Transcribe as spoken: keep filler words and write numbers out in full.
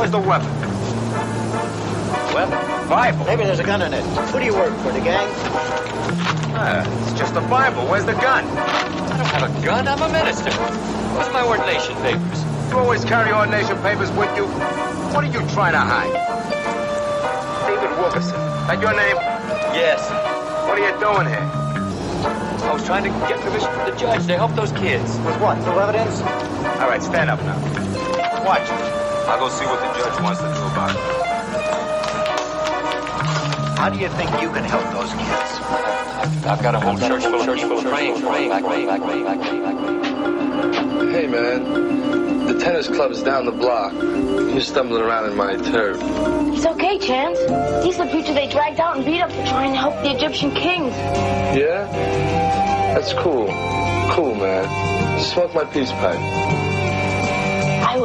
Where's the weapon? Weapon? Bible. Maybe there's a gun in it. Who do you work for, the gang? Ah, it's just a Bible. Where's the gun? I don't have a gun. I'm a minister. Where's my ordination papers? You always carry ordination papers with you. What are you trying to hide? David Wilkerson. That your name? Yes. What are you doing here? I was trying to get permission from the judge to help those kids. With what? No evidence? All right, stand up now. Watch. I'll go see what the judge wants to do about it. How do you think you can help those kids? I've, I've got a whole church full of people praying, praying, back, back, back, back, back, back. Hey, man. The tennis club's down the block. You're stumbling around in my turf. He's okay, Chance. He's the preacher they dragged out and beat up for trying to help the Egyptian kings. Yeah? That's cool. Cool, man. Smoke my peace pipe.